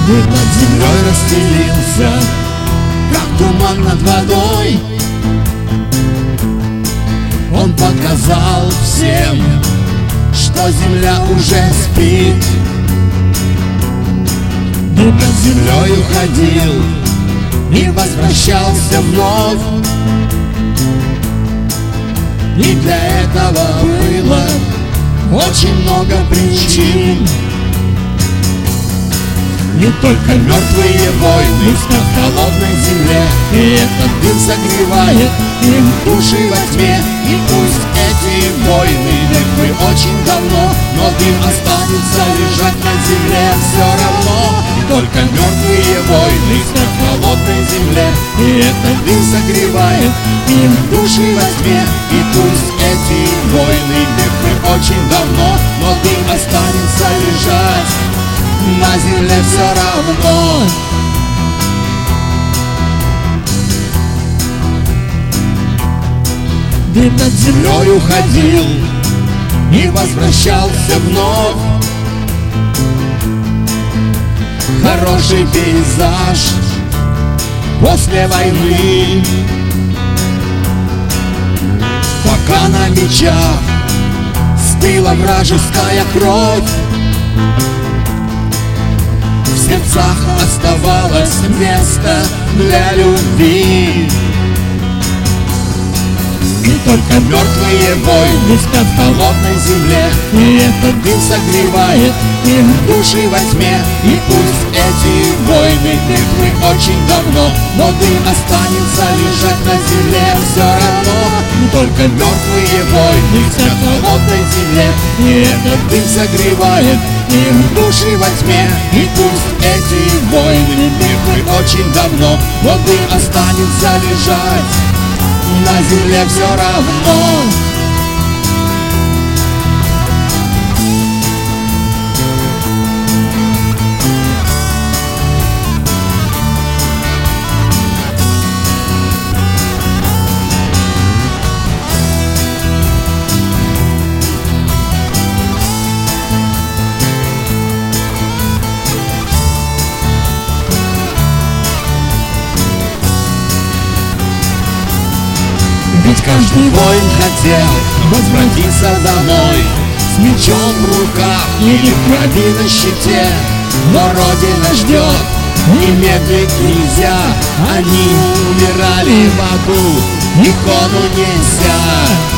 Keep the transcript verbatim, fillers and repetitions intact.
Дым над землей расстелился, как туман над водой. Он показал всем, что земля уже спит. Дым над землей уходил и возвращался вновь. И для этого было очень много причин. Не только мертвые войны в холодной земле, и этот дым согревает им души во тьме. И пусть эти войны мертвы очень давно, но дым останется лежать на земле все равно. И только мертвые войны в холодной земле, и этот дым согревает им души во тьме. И пусть эти войны мертвы очень давно, но дым останется лежать на земле все равно. Дым над землей уходил и возвращался вновь. Хороший пейзаж после войны, пока на мечах стыла вражеская кровь. В сердцах оставалось место для любви. И только мертвые войны спят в холодной земле, и этот дым согревает им души во тьме. И пусть эти войны мертвы очень давно, но дым останется лежать на земле все равно. И только мертвые войны спят в холодной земле, и этот дым согревает им души во тьме. И пусть эти войны мертвы очень давно, но дым останется лежать на земле все равно. Ведь каждый воин хотел возвратиться домой с мечом в руках или в крови на щите. Но Родина ждет, и медлить нельзя. Они умирали в аду, икону неся.